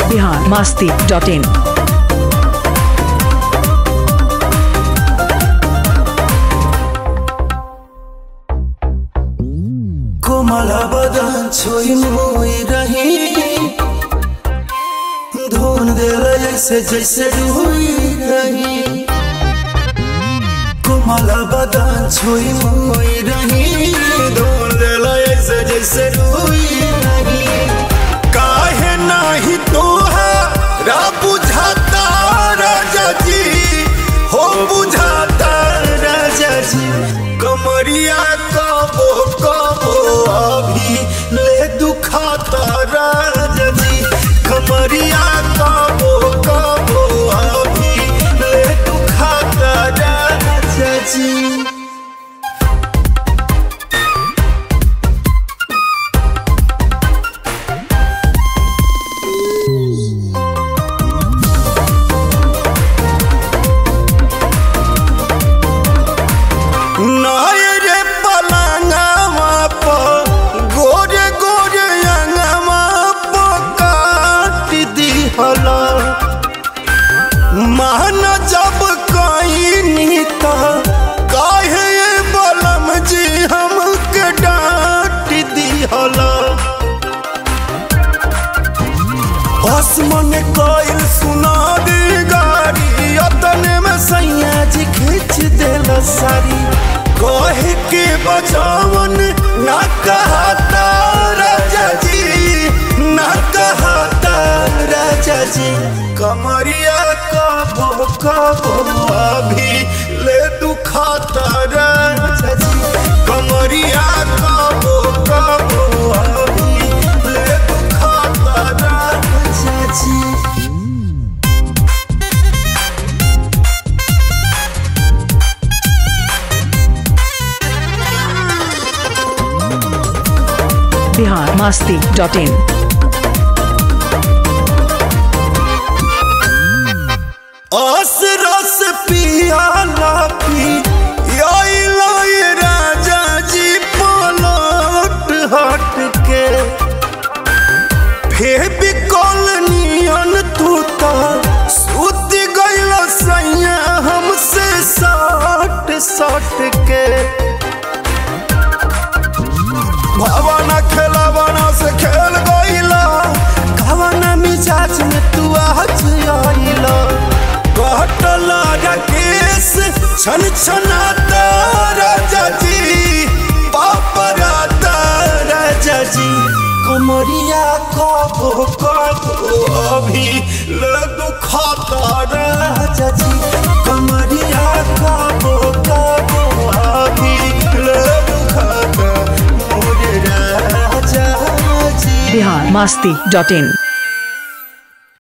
biharmasti.in कोमल बदन छोई मोई रही धुन दिल ऐसे जैसे रुई रही। कोमल बदन छोई मोई रही धुन दिल ऐसे जैसे रुई रही। काहे नाही तोहरा बुझाता राजा जी हो बुझाता राजा जी। कमरिया कबो कबो अभी ले दुखाता राजा जी। कमरिया कबो कबो अभी ले दुखाता राजा जी। मान जब कहीं नीता काहे बलम जी हमके डांट दिहला। आसमान कोयल सुना दी गाड़ी अतने में सैया जी खींच देला सारी। कहे के बचावन ना कहता राजा जी ना कहता राजा जी। कमरिया कबो कबो अभी ले दुखाता राजा जी। कमरिया कबो कबो अभी ले दुखाता राजा जी। biharmasti.in आस रस पियाला पी ये राजा जी पलट हट के। फेविकोल नियन तू तो सुत गइल सैया हमसे सट सट के। भावना खेलावना से खेल गइला कवना मिजाज में तू आज आइला। कटला केस छन छनाता राजा जी पापराता राजा जी। कमरिया कबो कबो अभी ले दुखाता राजा जी। कमरिया कबो कबो अभी ले दुखाता मोरे राजा जी। biharmasti.in